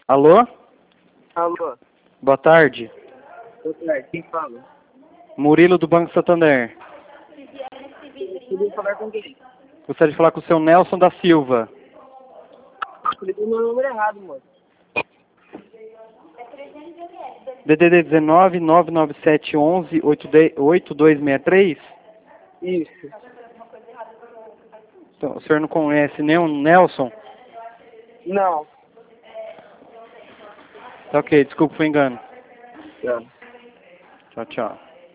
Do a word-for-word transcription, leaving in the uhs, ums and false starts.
Alô? Alô, Boa tarde. boa tarde, quem fala? Murilo do Banco Santander. Queria falar com quem? Gostaria de falar com o seu Nelson da Silva. Liguei meu número errado, moço. D D D dezenove, nove nove sete, onze, oito dois seis três? Isso. Então, o senhor não conhece nenhum Nelson? Não. Tá ok, desculpa, foi engano. Não. Tchau, tchau.